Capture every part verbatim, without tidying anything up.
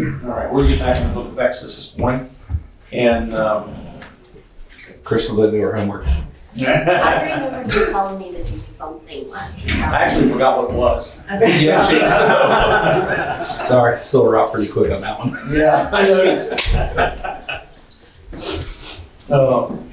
All right, we're getting back in the book of Exodus this morning. And um, Crystal didn't do her homework. I remember you telling me to do something last week. I actually forgot what it was. Okay. Yeah. Sorry, sold her out pretty quick on that one. Yeah, I noticed. Um,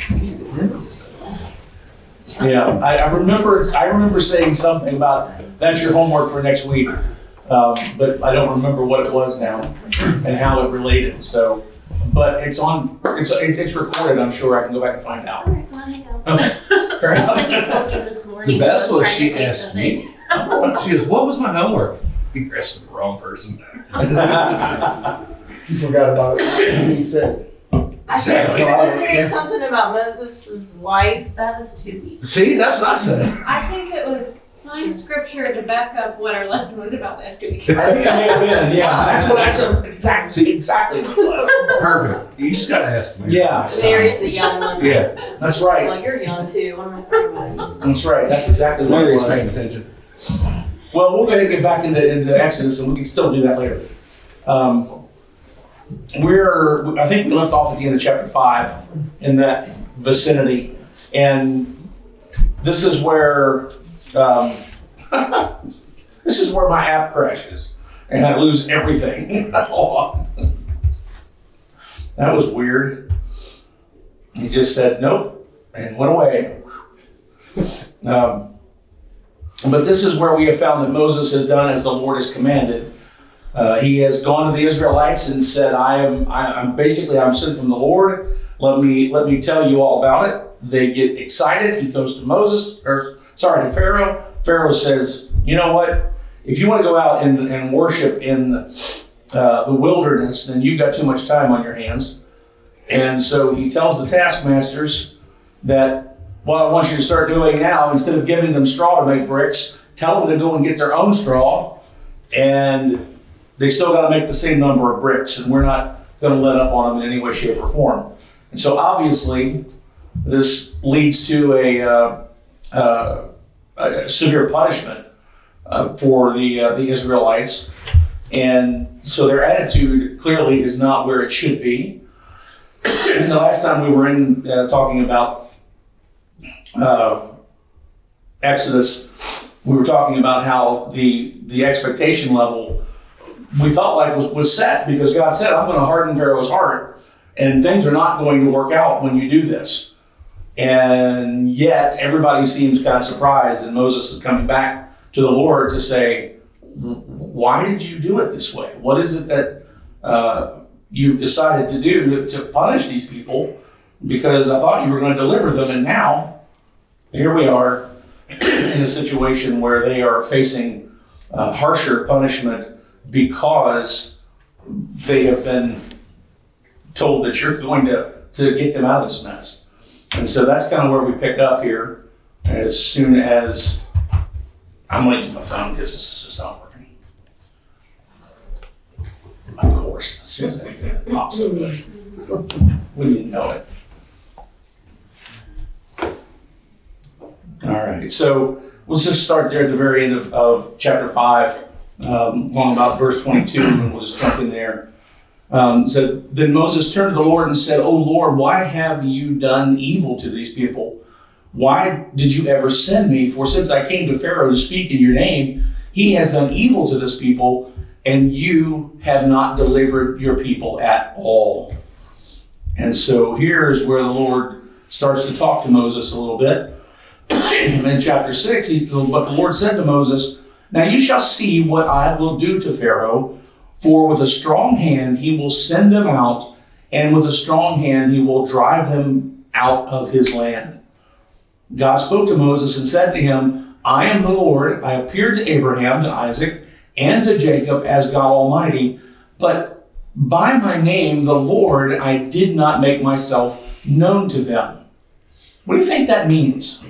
yeah, I, I remember. I remember saying something about that's your homework for next week, um, but I don't remember what it was now and how it related. So, but it's on. It's it's, it's recorded. I'm sure I can go back and find out. All right, well, I know. Okay, fair That's enough. what you told me this morning. The best so I was trying she to think asked of me. it. She goes, "What was my homework?" You asked the wrong person. You forgot about it. He said. Exactly. Wasn't it something about Moses' wife? That was two weeks. See, that's what I said. I think it was find scripture to back up what our lesson was about last week. I think it may have been. Yeah, that's what I said. Exactly, exactly what it was. Perfect. You just gotta ask me. Yeah, Mary's the young one. Yeah. that's right. Well, you're young too. What am I saying about you? That's right. That's exactly what it Mary's was. paying attention. Well, we'll go ahead and get back into, into Exodus, and we can still do that later. Um, we're, I think we left off at the end of chapter five in that vicinity, and this is where um, this is where my app crashes, and I lose everything. That was weird. He just said nope and went away. Um, But this is where we have found that Moses has done as the Lord has commanded. Uh, he has gone to the Israelites and said, I am, I, I'm basically, I'm sent from the Lord. Let me, let me tell you all about it. They get excited. He goes to Moses, or sorry, to Pharaoh. Pharaoh says, you know what? If you want to go out and, and worship in the, uh, the wilderness, then you've got too much time on your hands. And so he tells the taskmasters that what I want you to start doing now, instead of giving them straw to make bricks, tell them to go and get their own straw, and they still got to make the same number of bricks, and we're not going to let up on them in any way, shape, or form. And so obviously, this leads to a, uh, uh, a severe punishment uh, for the uh, the Israelites, and so their attitude clearly is not where it should be. And the last time we were in uh, talking about Uh, Exodus, we were talking about how the the expectation level we felt like was, was set because God said, I'm going to harden Pharaoh's heart and things are not going to work out when you do this. And yet everybody seems kind of surprised, and Moses is coming back to the Lord to say, why did you do it this way? What is it that uh, you've decided to do to, to punish these people? Because I thought you were going to deliver them, and now here we are in a situation where they are facing uh, harsher punishment because they have been told that you're going to, to get them out of this mess. And so that's kind of where we pick up here as soon as I'm going to use my phone because this is just not working. Of course, as soon as anything pops up, we didn't know it. All right, so let's just start there at the very end of, of chapter five, um, along about verse twenty-two, and we'll just jump in there. Um, so then Moses turned to the Lord and said, "O Lord, why have you done evil to these people? Why did you ever send me? For since I came to Pharaoh to speak in your name, he has done evil to this people, and you have not delivered your people at all." And so here's where the Lord starts to talk to Moses a little bit. In chapter six, he, but the Lord said to Moses, "Now you shall see what I will do to Pharaoh, for with a strong hand he will send them out, and with a strong hand he will drive them out of his land." God spoke to Moses and said to him, "I am the Lord. I appeared to Abraham, to Isaac, and to Jacob as God Almighty, but by my name, the Lord, I did not make myself known to them." What do you think that means?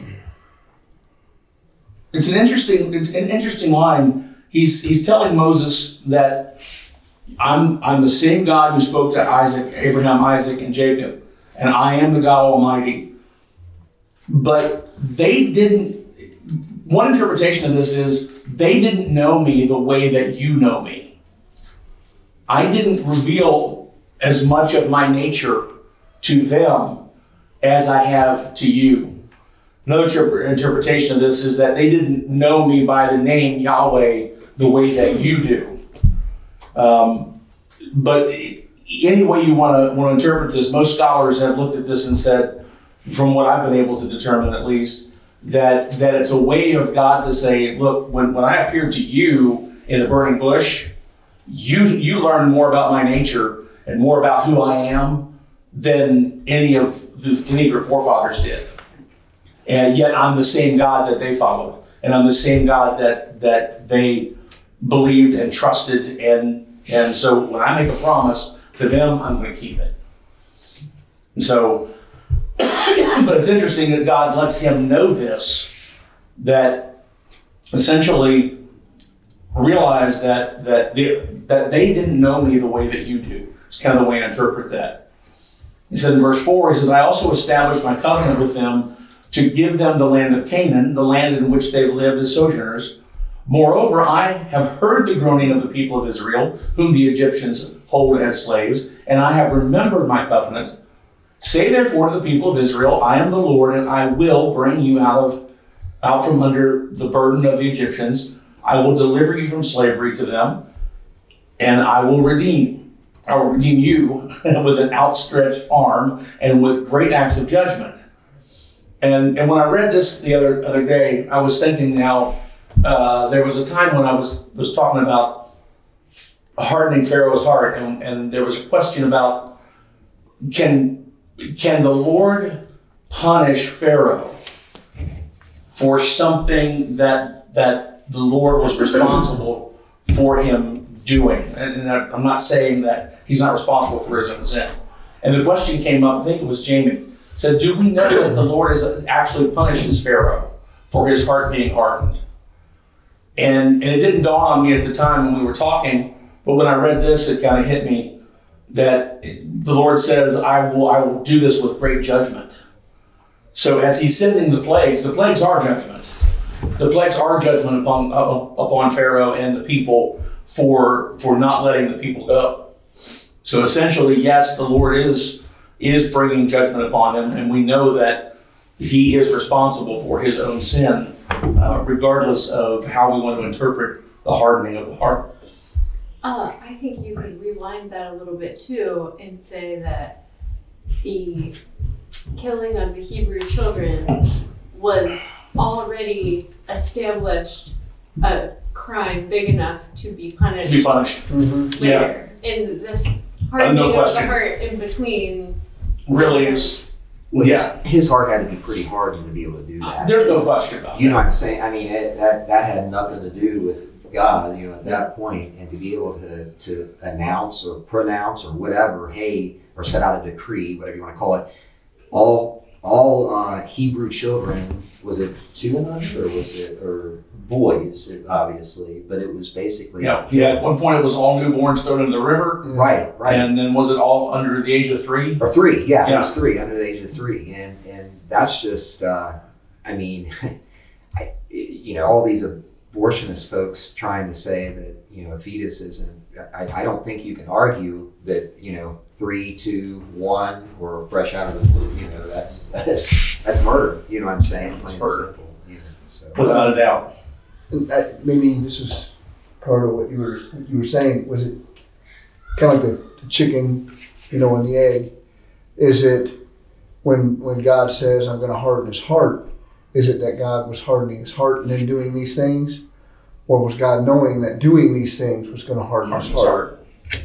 It's an interesting, it's an interesting line. He's he's telling Moses that I'm I'm the same God who spoke to Isaac, Abraham, Isaac, and Jacob, and I am the God Almighty. But they didn't. One interpretation of this is they didn't know me the way that you know me. I didn't reveal as much of my nature to them as I have to you. Another inter- interpretation of this is that they didn't know me by the name Yahweh the way that you do. Um, but any way you want to want to interpret this, most scholars have looked at this and said, from what I've been able to determine at least, that that it's a way of God to say, look, when, when I appeared to you in the burning bush, you you learned more about my nature and more about who I am than any of the, any of your forefathers did. And yet I'm the same God that they followed, and I'm the same God that that they believed and trusted, and and so when I make a promise to them, I'm going to keep it. And so, but it's interesting that God lets him know this, that essentially realize that that they, that they didn't know me the way that you do. It's kind of the way I interpret that. He said in verse four, he says, I also established my covenant with them to give them the land of Canaan, the land in which they lived as sojourners. Moreover, I have heard the groaning of the people of Israel, whom the Egyptians hold as slaves, and I have remembered my covenant. Say therefore to the people of Israel, I am the Lord, and I will bring you out of out from under the burden of the Egyptians. I will deliver you from slavery to them, and I will redeem. I will redeem you with an outstretched arm and with great acts of judgment. And and when I read this the other other day, I was thinking now, uh, there was a time when I was was talking about hardening Pharaoh's heart, and, and there was a question about can can the Lord punish Pharaoh for something that that the Lord was responsible for him doing? And, and I'm not saying that he's not responsible for his own sin. And the question came up, I think it was Jamie, said, do we know that the Lord is actually punishes Pharaoh for his heart being hardened? And, and it didn't dawn on me at the time when we were talking, but when I read this, it kind of hit me that the Lord says, I will, I will do this with great judgment. So as he's sending the plagues, the plagues are judgment. The plagues are judgment upon, uh, upon Pharaoh and the people for, for not letting the people go. So essentially, yes, the Lord is, is bringing judgment upon him, and we know that he is responsible for his own sin, uh, regardless of how we want to interpret the hardening of the heart. Uh, I think you could rewind that a little bit too and say that the killing of the Hebrew children was already established a crime big enough to be punished, To be punished. Mm-hmm. later. And this hardening no of the question. heart in between Really is, Well, yeah, his, his heart had to be pretty hardened to be able to do that. there's no question about You know that. what I'm saying? I mean, it, that that had nothing to do with God, you know, at that point, and to be able to to announce or pronounce or whatever, hey, or set out a decree, whatever you want to call it, all all uh, Hebrew children, was it two and under, or was it or boys, obviously, but it was basically Yeah, yeah. At one point, it was all newborns thrown into the river, right, right. and then was it all under the age of three? Or three, yeah, Yeah. it was three, under the age of three, and and that's just, uh, I mean, I, you know, all these abortionist folks trying to say that, you know, a fetus isn't. I, I don't think you can argue that, you know, three, two, one, or fresh out of the womb. You know, that's that's that's murder. You know what I'm saying? It's Plain and murder. simple, you know, so. Without a doubt. And that- maybe this is part of what you were you were saying. Was it kind of like the, the chicken, you know, and the egg? Is it when when God says, "I'm going to harden his heart"? Is it that God was hardening his heart and then doing these things, or was God knowing that doing these things was going to harden his heart?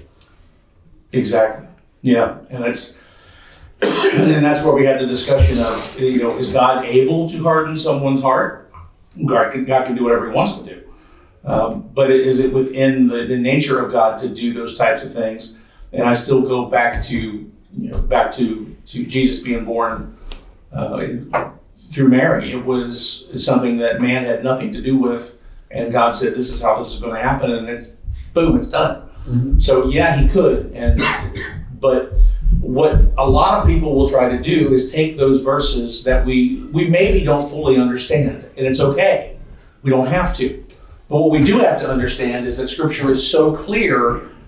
Exactly. Yeah, and that's and that's where we had the discussion of, you know, is God able to harden someone's heart? God can, God can do whatever he wants to do. Um, but is it within the, the nature of God to do those types of things? And I still go back to, you know, back to, to Jesus being born uh, through Mary. It was something that man had nothing to do with, and God said, this is how this is going to happen, and it's boom, it's done. Mm-hmm. So yeah, he could, and but what a lot of people will try to do is take those verses that we we maybe don't fully understand, and it's okay. We don't have to. But what we do have to understand is that Scripture is so clear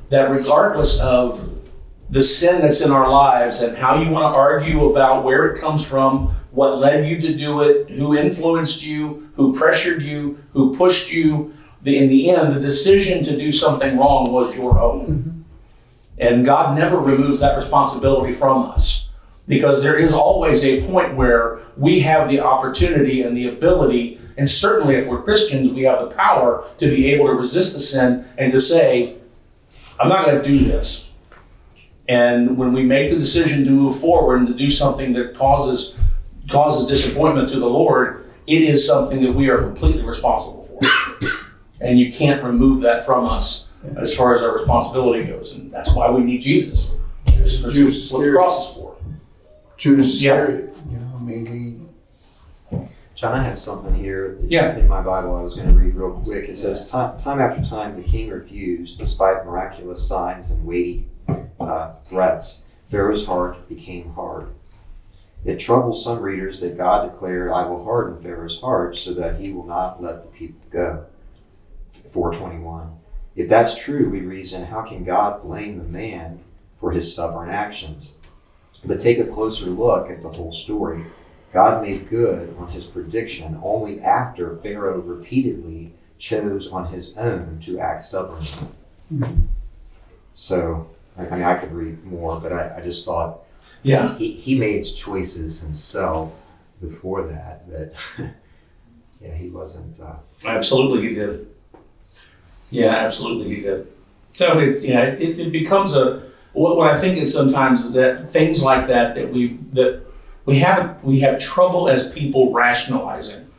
that regardless of the sin that's in our lives and how you want to argue about where it comes from, what led you to do it, who influenced you, who pressured you, who pushed you, the, in the end, the decision to do something wrong was your own. Mm-hmm. And God never removes that responsibility from us, because there is always a point where we have the opportunity and the ability, and certainly if we're Christians, we have the power to be able to resist the sin and to say, I'm not going to do this. And when we make the decision to move forward and to do something that causes causes disappointment to the Lord, it is something that we are completely responsible for. And you can't remove that from us as far as our responsibility goes. And that's why we need Jesus. That's Judas what the cross is for. Judas Iscariot. Yeah. You know, I mean, John, I had something here Yeah. in my Bible I was going to read real quick. It says, time, time after time, the king refused, despite miraculous signs and weighty uh, threats. Pharaoh's heart became hard. It troubles some readers that God declared, I will harden Pharaoh's heart so that he will not let the people go. four twenty-one. If that's true, we reason, how can God blame the man for his stubborn actions? But take a closer look at the whole story. God made good on his prediction only after Pharaoh repeatedly chose on his own to act stubbornly. Mm-hmm. So, I mean, I could read more, but I, I just thought Yeah. he, he made choices himself before that, that yeah, he wasn't... Uh, Absolutely he did. Yeah, absolutely he did. So it's, yeah, it, it becomes a, what, what I think is sometimes that things like that, that we, that we have, we have trouble as people rationalizing.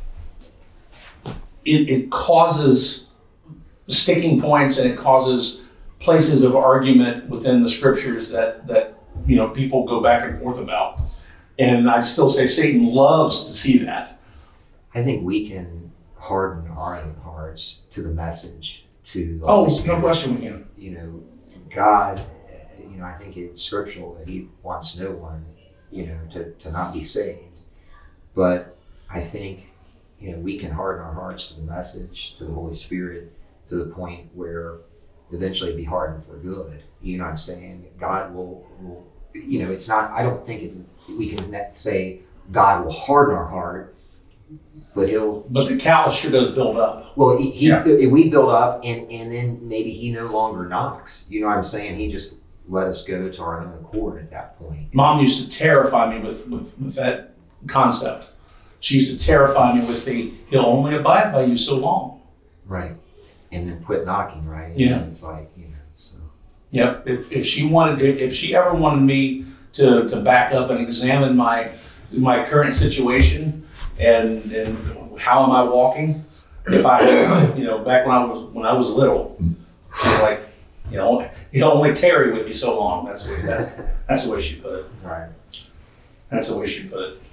It, it causes sticking points, and it causes places of argument within the scriptures that, that, you know, people go back and forth about. And I still say Satan loves to see that. I think we can harden our own hearts to the message, to the Oh, Holy Spirit. no question we can. You know, God, you know, I think it's scriptural that he wants no one, you know, to, to not be saved. But I think, you know, we can harden our hearts to the message, to the Holy Spirit, to the point where eventually it'd be hardened for good. You know what I'm saying? God will, will you know, it's not, I don't think it, we can say God will harden our heart, but he'll... But the callus sure does build up. Well, he, he Yeah. we build up, and, and then maybe he no longer knocks. You know what I'm saying? He just let us go to our own accord at that point. Mom used to terrify me with, with, with that concept. She used to terrify me with the, he'll only abide by you so long. Right. And then quit knocking, right? Yeah. And it's like, you know, so. Yep. If, if she wanted, if, if she ever wanted me to, to back up and examine my, my current situation and, and how am I walking, if I, you know, back when I was, when I was little, I was like, you know, he'll only tarry with you so long. That's the way, that's, that's the way she put it. Right. That's the way she put it.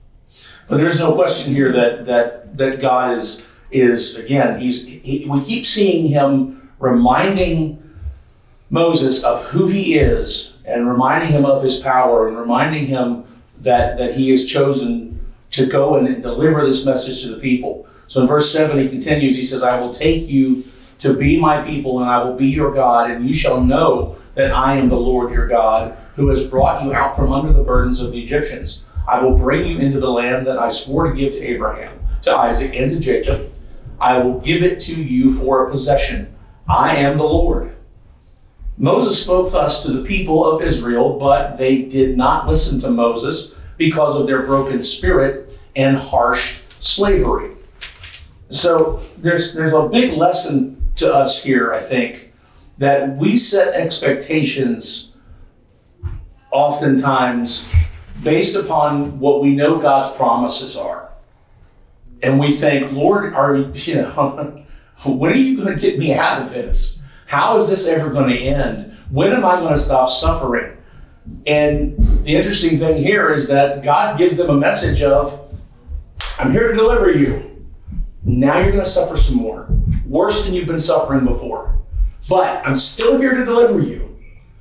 But there's no question here that that that God is is again. He's he, we keep seeing him reminding Moses of who he is, and reminding him of his power, and reminding him that that he has chosen to go and deliver this message to the people. So in verse seven, he continues. He says, "I will take you to be my people, and I will be your God, and you shall know that I am the Lord your God, who has brought you out from under the burdens of the Egyptians. I will bring you into the land that I swore to give to Abraham, to Isaac, and to Jacob. I will give it to you for a possession. I am the Lord." Moses spoke thus to the people of Israel, but they did not listen to Moses because of their broken spirit and harsh slavery. So there's there's a big lesson to us here, I think, that we set expectations oftentimes based upon what we know God's promises are. And we think, Lord, are you know, when are you going to get me out of this? How is this ever going to end? When am I going to stop suffering? And the interesting thing here is that God gives them a message of, I'm here to deliver you. Now you're going to suffer some more. Worse than you've been suffering before. But I'm still here to deliver you.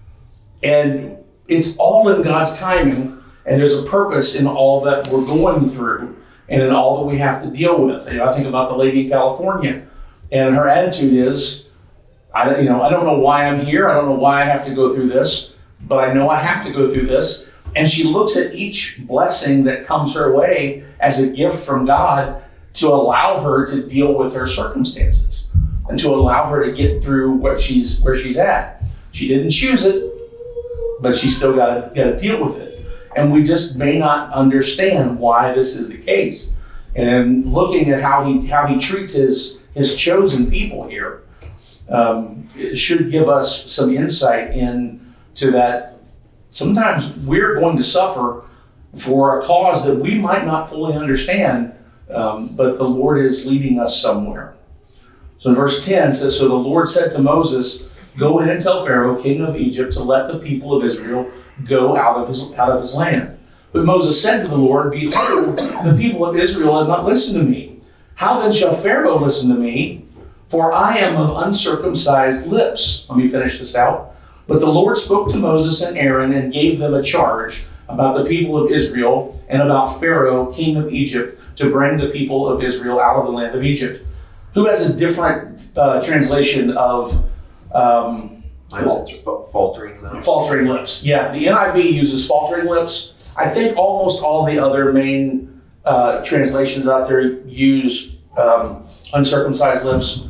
And it's all in God's timing. And there's a purpose in all that we're going through and in all that we have to deal with. You know, I think about the lady in California, and her attitude is, I don't, you know, I don't know why I'm here. I don't know why I have to go through this, but I know I have to go through this. And she looks at each blessing that comes her way as a gift from God to allow her to deal with her circumstances and to allow her to get through where she's where she's at. She didn't choose it, but she still got to got to deal with it. And we just may not understand why this is the case. And looking at how he how he treats his his chosen people here, um, it should give us some insight into that. Sometimes we're going to suffer for a cause that we might not fully understand, um, but the Lord is leading us somewhere. So in verse ten it says, so the Lord said to Moses, go in and tell Pharaoh, king of Egypt, to let the people of Israel go out of his out of his land. But Moses said to the Lord, behold, the people of Israel have not listened to me. How then shall Pharaoh listen to me? For I am of uncircumcised lips. Let me finish this out. But the Lord spoke to Moses and Aaron and gave them a charge about the people of Israel and about Pharaoh, king of Egypt, to bring the people of Israel out of the land of Egypt. Who has a different uh, translation of um, Mine's faltering though. faltering lips? Yeah, the N I V uses faltering lips. I think almost all the other main uh, translations out there use um, uncircumcised lips.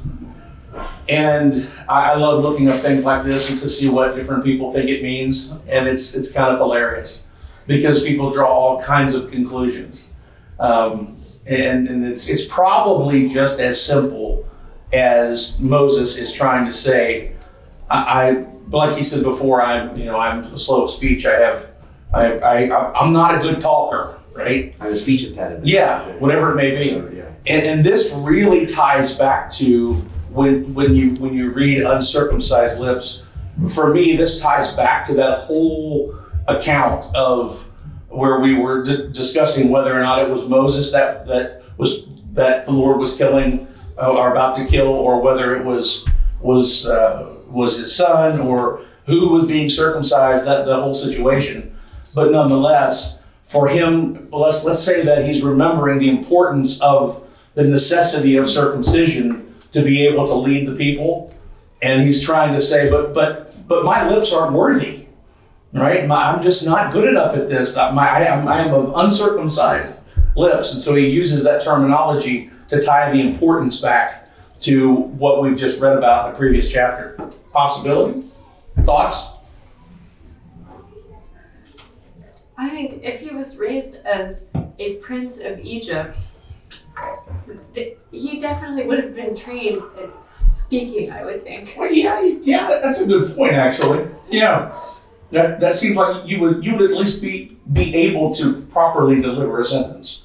And I, I love looking up things like this and to see what different people think it means. And it's it's kind of hilarious because people draw all kinds of conclusions. Um, and and it's it's probably just as simple as Moses is trying to say, I, I like he said before, I'm you know I'm slow of speech. I have I I I'm not a good talker, right? I have a speech impediment. Yeah, whatever it may be. Yeah. And and this really ties back to when when you when you read uncircumcised lips. For me, this ties back to that whole account of where we were d- discussing whether or not it was Moses that that was that the Lord was killing uh, or about to kill, or whether it was was uh, was his son, or who was being circumcised. That the whole situation. But nonetheless, for him, let's let's say that he's remembering the importance of the necessity of circumcision to be able to lead the people, and he's trying to say, but but but my lips aren't worthy, right? My, I'm just not good enough at this. My, I am I am of uncircumcised lips, and so he uses that terminology to tie the importance back to what we've just read about in the previous chapter. Possibility? Thoughts? I think if he was raised as a prince of Egypt, th- he definitely would have been trained at speaking, I would think. Well, yeah, yeah, that's a good point, actually. Yeah, that that seems like you would you would at least be be able to properly deliver a sentence.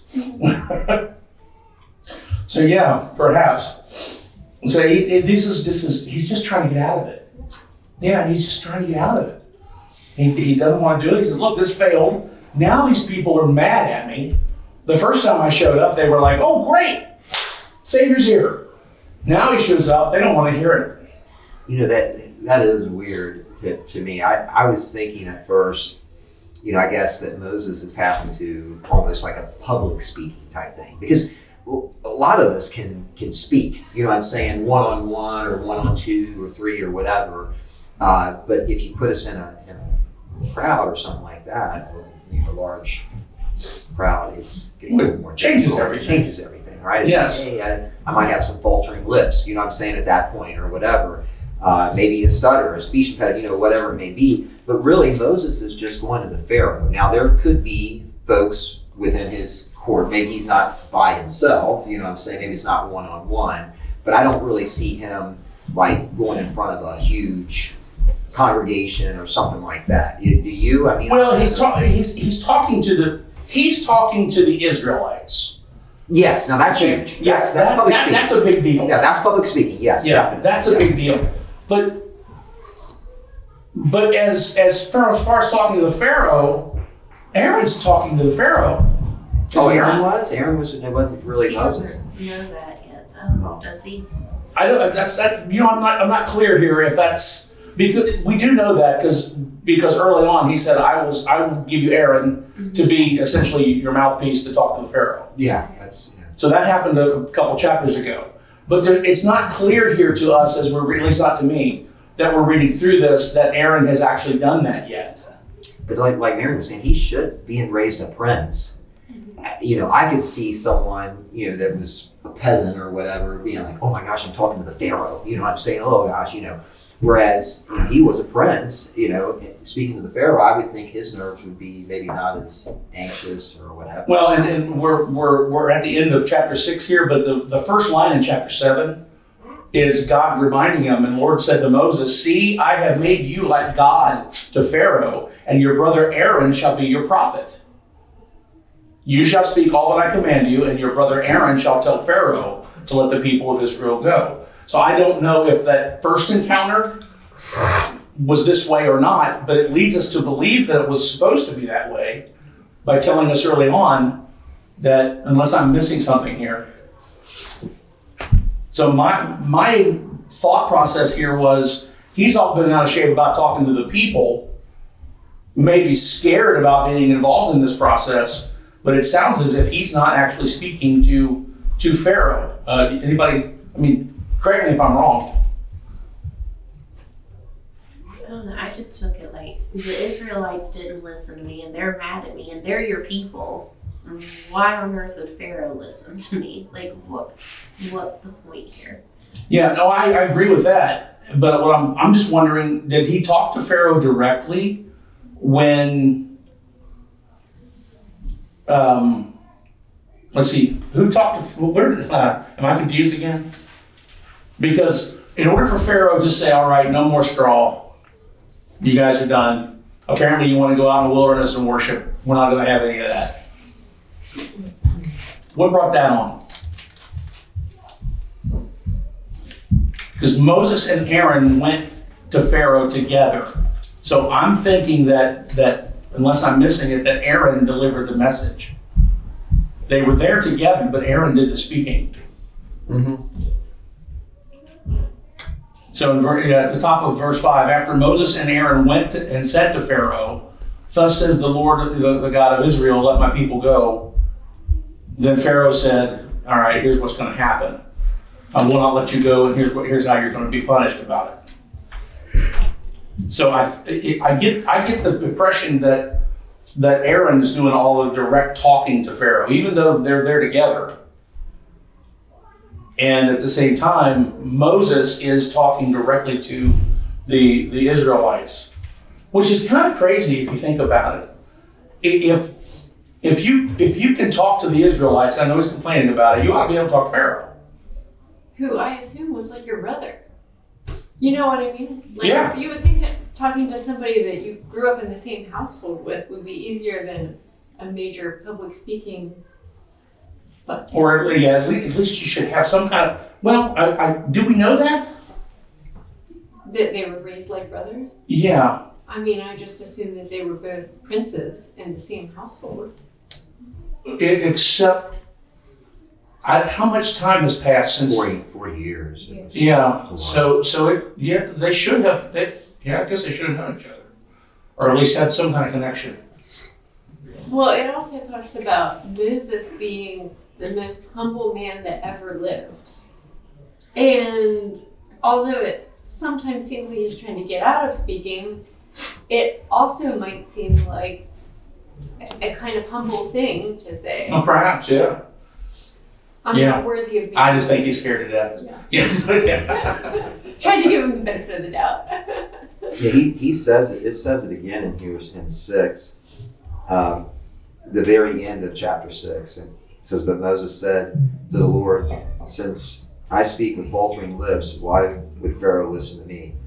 So yeah, perhaps. So he, this is this is he's just trying to get out of it. Yeah, he's just trying to get out of it. He, he doesn't want to do it. He says, look, this failed. Now these people are mad at me. The first time I showed up, they were like, oh, great. Savior's here. Now he shows up. They don't want to hear it. You know, that that is weird to, to me. I, I was thinking at first, you know, I guess that Moses has happened to almost like a public speaking type thing. Because a lot of us can can speak, you know what I'm saying, one-on-one or one-on-two or three or whatever. Uh, but if you put us in a, in a crowd or something like that, or, you know, a large crowd, it's, it's a little more Changes difficult. everything. It changes everything, right? It's Yes. like, hey, I, I might have some faltering lips, you know what I'm saying, at that point or whatever. Uh, maybe a stutter, a speech impediment, you know, whatever it may be. But really, Moses is just going to the Pharaoh. Now, there could be folks within his court. Maybe he's not by himself, you know what I'm saying? Maybe it's not one-on-one. But I don't really see him, like, going in front of a huge congregation or something like that. Do you? I mean, Well, he's talking. He's he's talking to the he's talking to the Israelites. yes. Now that's Okay. huge. Yeah, Yes, that's that- public that- speaking. that's a big deal. Yeah, that's public speaking. Yes. Yeah, definitely. that's a Yeah. big deal. But but as as far as far as talking to the Pharaoh, Aaron's talking to the Pharaoh. Oh, Aaron was. Aaron was. It wasn't really He Moses. doesn't know that yet, though, Oh. does he? I don't. That's that. You know, I'm not. I'm not clear here if that's because we do know that because because early on he said, "I will. I will give you Aaron to be essentially your mouthpiece to talk to the Pharaoh." Yeah. That's. Yeah. So that happened a couple chapters ago. But there, it's not clear here to us, as we're, at least not to me, that we're reading through this, that Aaron has actually done that yet. But like, like Mary was saying, he should be raised a prince. You know, I could see someone, you know, that was a peasant or whatever being like, oh my gosh, I'm talking to the Pharaoh. You know what I'm saying? Oh gosh, you know. Whereas you know, he was a prince, you know, speaking to the Pharaoh, I would think his nerves would be maybe not as anxious or whatever. Well, and, and we're, we're, we're at the end of chapter six here, but the, the first line in chapter seven is God reminding him, and the Lord said to Moses, see, I have made you like God to Pharaoh, and your brother Aaron shall be your prophet. You shall speak all that I command you, and your brother Aaron shall tell Pharaoh to let the people of Israel go. So I don't know if that first encounter was this way or not, but it leads us to believe that it was supposed to be that way by telling us early on that, unless I'm missing something here. So my my thought process here was, he's all been out of shape about talking to the people, maybe scared about being involved in this process, but it sounds as if he's not actually speaking to to Pharaoh. Uh, anybody, I mean, correct me if I'm wrong. I don't know. I just took it like the Israelites didn't listen to me, and they're mad at me, and they're your people. Why on earth would Pharaoh listen to me? Like, what? What's the point here? Yeah, no, I, I agree with that. But what I'm I'm just wondering, did he talk to Pharaoh directly when? Um, let's see, who talked to? Where did? Uh, am I confused again? Because in order for Pharaoh to say, all right, no more straw, you guys are done. Apparently you want to go out in the wilderness and worship. We're not going to have any of that. What brought that on? Because Moses and Aaron went to Pharaoh together. So I'm thinking that, that, unless I'm missing it, that Aaron delivered the message. They were there together, but Aaron did the speaking. Mm-hmm. So in, uh, at the top of verse five, after Moses and Aaron went to, and said to Pharaoh, thus says the Lord, the, the God of Israel, let my people go. Then Pharaoh said, all right, here's what's going to happen. I will not let you go, and here's what here's how you're going to be punished about it. So I, I get I get the impression that that Aaron is doing all the direct talking to Pharaoh, even though they're there together. And at the same time, Moses is talking directly to the, the Israelites, which is kind of crazy if you think about it. If if you if you can talk to the Israelites, I know he's complaining about it, you ought to be able to talk to Pharaoh. Who I assume was like your brother. You know what I mean? Like, Yeah. you would think that talking to somebody that you grew up in the same household with would be easier than a major public speaking. But Or yeah, at least, at least you should have some kind of, well, I, I, do we know that? that they were raised like brothers. Yeah. I mean, I just assumed that they were both princes in the same household. It, except, I, how much time has passed since? forty, forty years. Yeah. Yeah, so, so it, yeah, they should have, they, yeah, I guess they should have known each other. Or at least had some kind of connection. Well, it also talks about Moses being the most humble man that ever lived. And although it sometimes seems like he's trying to get out of speaking, it also might seem like a, a kind of humble thing to say. Well, perhaps, yeah. I'm Yeah. not worthy of being. I just think he's scared to death. Yeah. Yes. Trying to give him the benefit of the doubt. Yeah, he, he says it, it says it again in here in six, um, the very end of chapter six. And it says, but Moses said to the Lord, since I speak with faltering lips, why would Pharaoh listen to me?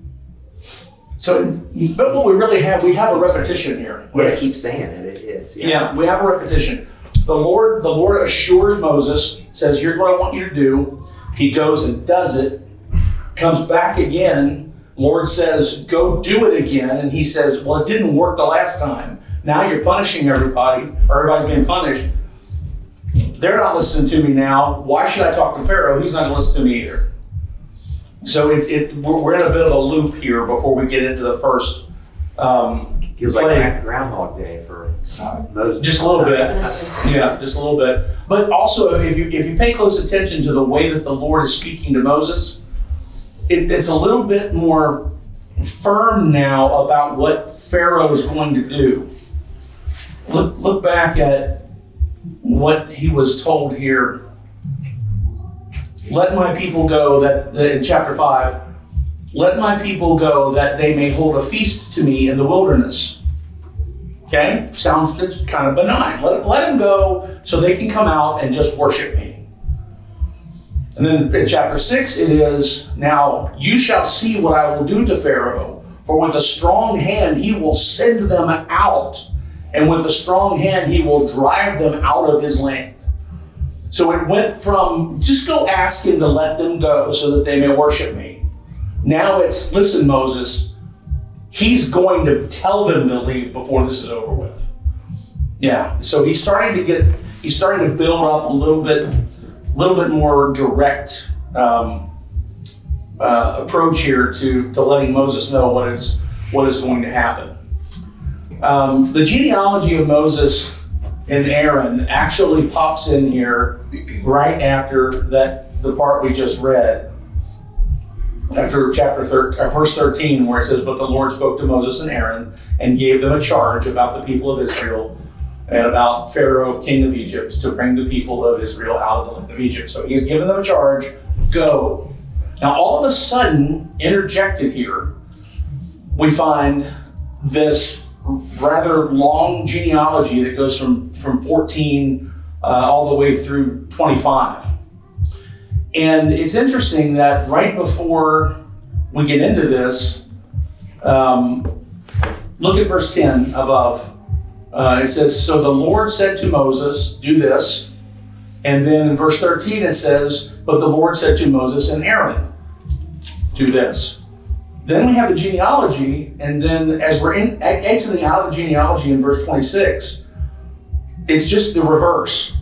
So, but what we really have, we have a repetition here. Yeah, I keep saying it, it is. Yeah. Yeah, we have a repetition. The Lord, the Lord assures Moses, says, here's what I want you to do. He goes and does it, comes back again. Lord says, go do it again. And he says, well, it didn't work the last time. Now you're punishing everybody, or everybody's being punished. They're not listening to me now. Why should I talk to Pharaoh? He's not going to listen to me either. So it, it, we're, we're in a bit of a loop here before we get into the first um, Feels like Play. Groundhog Day for uh, Moses. Just a little bit. Yeah, just a little bit. But also, if you if you pay close attention to the way that the Lord is speaking to Moses, it, it's a little bit more firm now about what Pharaoh is going to do. Look look back at what he was told here. Let my people go, that, that in chapter five, let my people go that they may hold a feast to me in the wilderness. Okay, sounds it's kind of benign. Let, let them go so they can come out and just worship me. And then in chapter six it is, now you shall see what I will do to Pharaoh, for with a strong hand he will send them out, and with a strong hand he will drive them out of his land. So it went from just go ask him to let them go so that they may worship me. Now it's, listen, Moses, he's going to tell them to leave before this is over with. Yeah, so he's starting to get, he's starting to build up a little bit, a little bit more direct um, uh, approach here to, to letting Moses know what is, what is going to happen. Um, the genealogy of Moses and Aaron actually pops in here right after that, the part we just read, after chapter thirteen, verse thirteen, where it says, "But the Lord spoke to Moses and Aaron and gave them a charge about the people of Israel and about Pharaoh, king of Egypt, to bring the people of Israel out of the land of Egypt." So he's given them a charge, go. Now all of a sudden, interjected here, we find this rather long genealogy that goes from, from fourteen uh, all the way through twenty-five. And it's interesting that right before we get into this, um, look at verse ten above. Uh, it says, "So the Lord said to Moses, do this." And then in verse thirteen it says, "But the Lord said to Moses and Aaron, do this." Then we have the genealogy, and then as we're in, exiting out of the genealogy in verse twenty-six, it's just the reverse.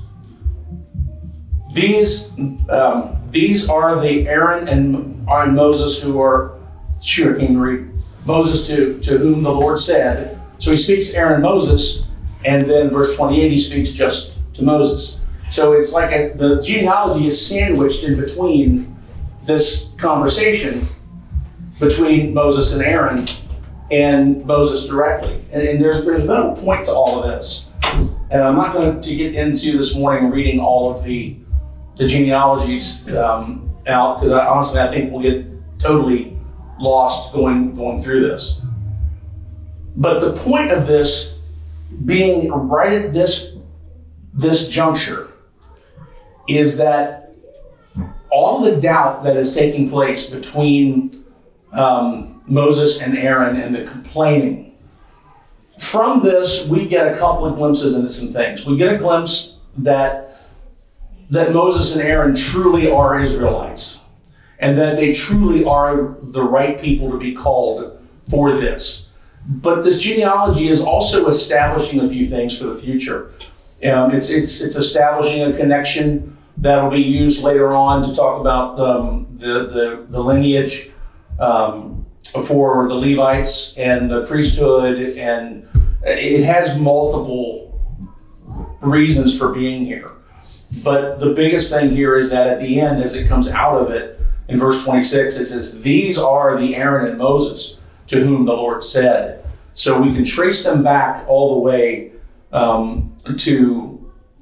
These um, these are the Aaron and, and Moses who are, sure, can you read? Moses to, to whom the Lord said. So he speaks to Aaron and Moses, and then verse twenty-eight he speaks just to Moses. So it's like a, the genealogy is sandwiched in between this conversation between Moses and Aaron and Moses directly. And, and there's, there's been a point to all of this. And I'm not going to get into this morning reading all of the, the genealogies um, out, because I, honestly I think we'll get totally lost going, going through this. But the point of this being right at this, this juncture is that all the doubt that is taking place between Um, Moses and Aaron and the complaining. From this, we get a couple of glimpses into some things. We get a glimpse that, that Moses and Aaron truly are Israelites, and that they truly are the right people to be called for this. But this genealogy is also establishing a few things for the future. Um, it's, it's, it's establishing a connection that will be used later on to talk about um, the, the, the lineage Um, for the Levites and the priesthood, and it has multiple reasons for being here. But the biggest thing here is that at the end, as it comes out of it, in verse twenty-six, it says, "These are the Aaron and Moses to whom the Lord said." So we can trace them back all the way um, to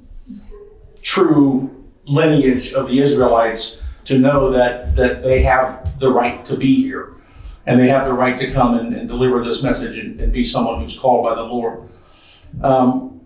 true lineage of the Israelites, to know that, that they have the right to be here, and they have the right to come and, and deliver this message and, and be someone who's called by the Lord. Um,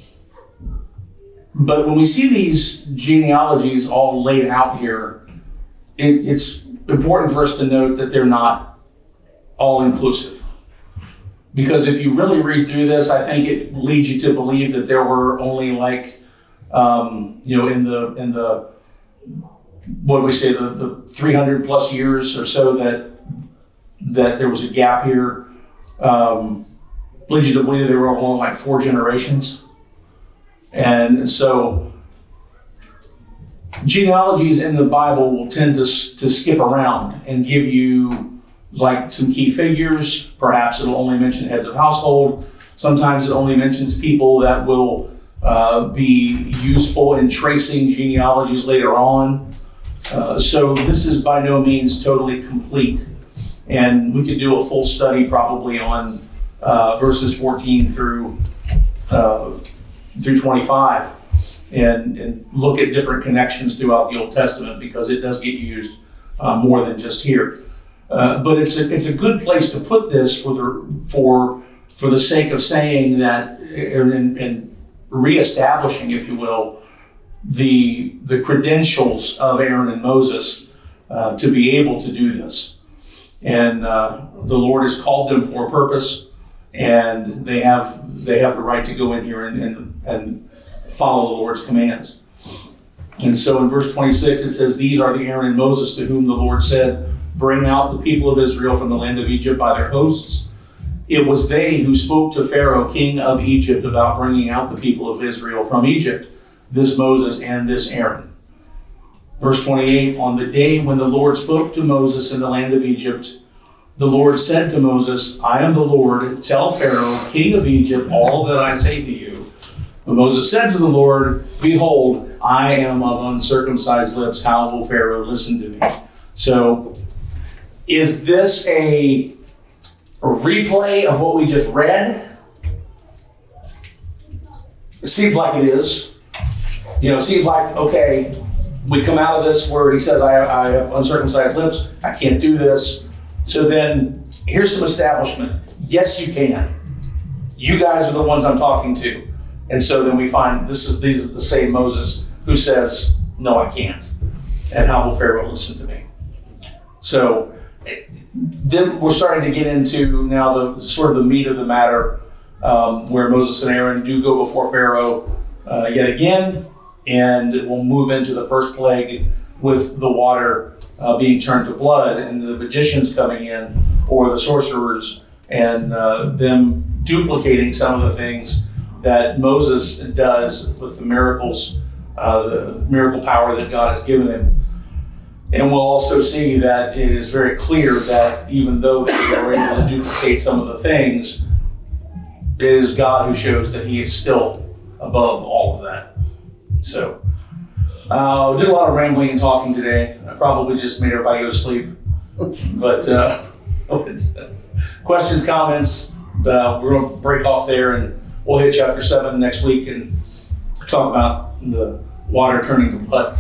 but when we see these genealogies all laid out here, it, it's important for us to note that they're not all inclusive. Because if you really read through this, I think it leads you to believe that there were only like, um, you know, in the, in the, what do we say, the, the three hundred plus years or so that that there was a gap here, um, leads you to believe there were only like four generations. And so genealogies in the Bible will tend to, to skip around and give you like some key figures. Perhaps it'll only mention heads of household. Sometimes it only mentions people that will uh, be useful in tracing genealogies later on. Uh, so this is by no means totally complete. And we could do a full study probably on uh, verses fourteen through uh, through twenty-five and, and look at different connections throughout the Old Testament, because it does get used uh, more than just here. Uh, but it's a, it's a good place to put this for the for for the sake of saying that and, and reestablishing, if you will, the the credentials of Aaron and Moses uh, to be able to do this. And uh, the Lord has called them for a purpose, and they have they have the right to go in here and, and, and follow the Lord's commands. And so in verse twenty-six it says, "These are the Aaron and Moses to whom the Lord said, 'Bring out the people of Israel from the land of Egypt by their hosts.' It was they who spoke to Pharaoh, king of Egypt, about bringing out the people of Israel from Egypt, this Moses and this Aaron." Verse twenty-eight, "On the day when the Lord spoke to Moses in the land of Egypt, the Lord said to Moses, 'I am the Lord. Tell Pharaoh, king of Egypt, all that I say to you.' But Moses said to the Lord, 'Behold, I am of uncircumcised lips. How will Pharaoh listen to me?'" So, is this a, a replay of what we just read? It seems like it is. You know, it seems like, okay, we come out of this where he says, I, I have uncircumcised lips, I can't do this. So then, here's some establishment. Yes, you can. You guys are the ones I'm talking to. And so then we find this is these are the same Moses who says, no, I can't. And how will Pharaoh listen to me? So then we're starting to get into now the sort of the meat of the matter, um, where Moses and Aaron do go before Pharaoh uh, yet again. And we'll move into the first plague with the water uh, being turned to blood and the magicians coming in, or the sorcerers, and uh, them duplicating some of the things that Moses does with the miracles, uh, the miracle power that God has given him. And we'll also see that it is very clear that even though they are able to duplicate some of the things, it is God who shows that he is still above all of that. So, uh, did a lot of rambling and talking today. I probably just made everybody go to sleep. But uh, questions, comments, uh, we're going to break off there and we'll hit chapter seven next week and talk about the water turning to blood.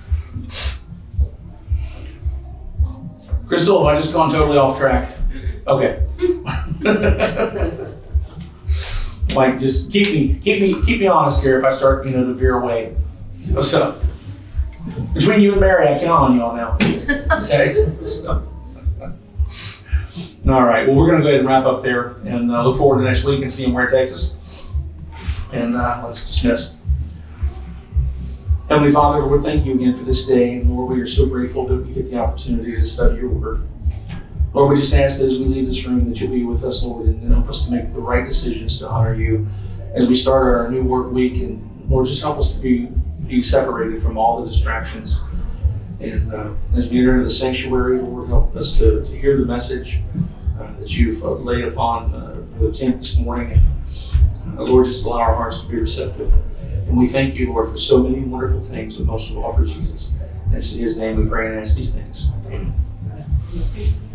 Crystal, have I just gone totally off track? Okay. Mike, just keep me, keep me, keep me honest here if I start, you know, to veer away. So, between you and Mary, I count on you all now. Okay. So. All right. Well, we're going to go ahead and wrap up there, and uh, look forward to next week and seeing where it takes us. And uh, let's dismiss. Heavenly Father, Lord, thank you again for this day, and Lord, we are so grateful that we get the opportunity to study your word. Lord, we just ask that as we leave this room that you'll be with us, Lord, and help us to make the right decisions to honor you as we start our new work week. And Lord, just help us to be, be separated from all the distractions. And uh, as we enter into the sanctuary, Lord, help us to, to hear the message uh, that you've uh, laid upon uh, the tent this morning. And uh, Lord, just allow our hearts to be receptive. And we thank you, Lord, for so many wonderful things, but most of all for Jesus. And it's in his name we pray and ask these things. Amen.